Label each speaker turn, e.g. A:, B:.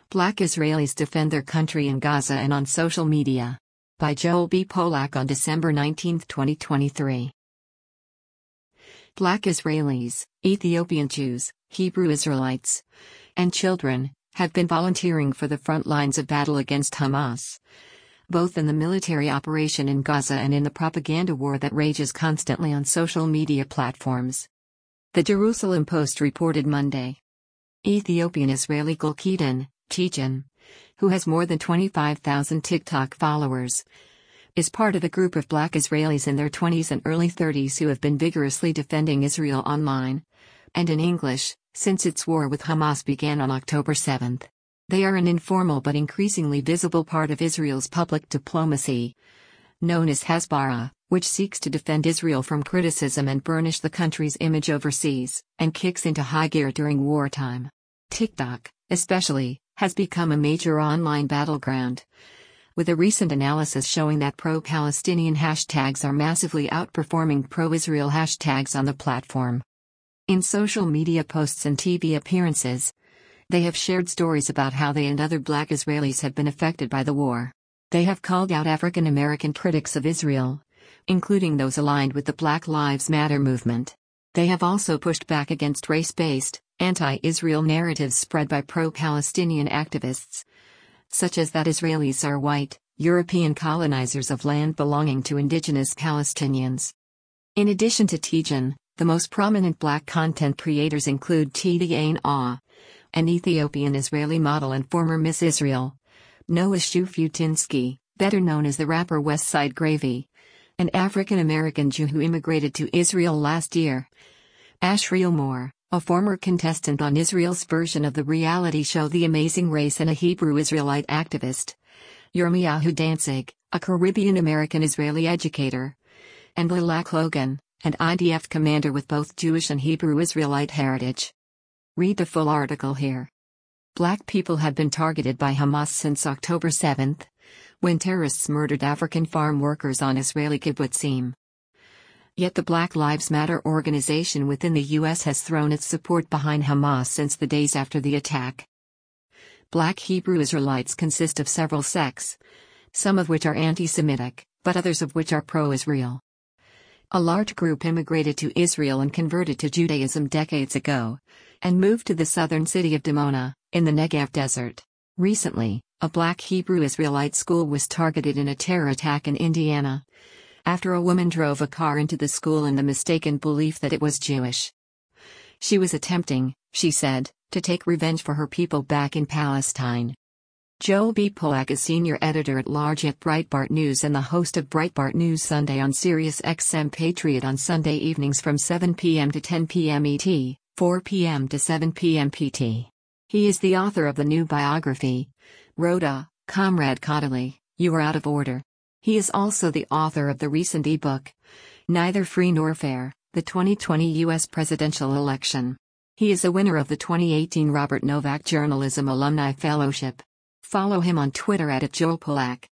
A: Black Israelis defend their country in Gaza and on social media. By Joel B. Polak on December 19, 2023. Black Israelis, Ethiopian Jews, Hebrew Israelites, and children have been volunteering for the front lines of battle against Hamas, both in the military operation in Gaza and in the propaganda war that rages constantly on social media platforms. The Jerusalem Post reported Monday. Ethiopian Israeli Gulkidan, Tijan, who has more than 25,000 TikTok followers, is part of a group of Black Israelis in their 20s and early 30s who have been vigorously defending Israel online and in English since its war with Hamas began on October 7. They are an informal but increasingly visible part of Israel's public diplomacy, known as Hasbara, which seeks to defend Israel from criticism and burnish the country's image overseas, and kicks into high gear during wartime. TikTok, especially, has become a major online battleground, with a recent analysis showing that pro-Palestinian hashtags are massively outperforming pro-Israel hashtags on the platform. In social media posts and TV appearances, they have shared stories about how they and other Black Israelis have been affected by the war. They have called out African American critics of Israel, including those aligned with the Black Lives Matter movement. They have also pushed back against race-based, anti-Israel narratives spread by pro-Palestinian activists, such as that Israelis are white, European colonizers of land belonging to indigenous Palestinians. In addition to Tijan, the most prominent Black content creators include Tidiane Ah, an Ethiopian Israeli model and former Miss Israel, Noah Shufutinsky, better known as the rapper West Side Gravy, an African American Jew who immigrated to Israel last year, Ashriel Moore, a former contestant on Israel's version of the reality show The Amazing Race and a Hebrew Israelite activist, Yirmiyahu Danzig, a Caribbean-American Israeli educator, and Lilac Logan, an IDF commander with both Jewish and Hebrew Israelite heritage. Read the full article here. Black people have been targeted by Hamas since October 7, when terrorists murdered African farm workers on Israeli kibbutzim. Yet the Black Lives Matter organization within the U.S. has thrown its support behind Hamas since the days after the attack. Black Hebrew Israelites consist of several sects, some of which are anti-Semitic, but others of which are pro-Israel. A large group immigrated to Israel and converted to Judaism decades ago, and moved to the southern city of Dimona, in the Negev desert. Recently, a Black Hebrew Israelite school was targeted in a terror attack in Indiana, after a woman drove a car into the school in the mistaken belief that it was Jewish. She was attempting, she said, to take revenge for her people back in Palestine. Joel B. Polak is senior editor-at-large at Breitbart News and the host of Breitbart News Sunday on Sirius XM Patriot on Sunday evenings from 7 p.m. to 10 p.m. ET, 4 p.m. to 7 p.m. PT. He is the author of the new biography, Rhoda, Comrade Caudaly, You Are Out of Order. He is also the author of the recent ebook, Neither Free Nor Fair, the 2020 U.S. Presidential Election. He is a winner of the 2018 Robert Novak Journalism Alumni Fellowship. Follow him on Twitter @JoelPolak.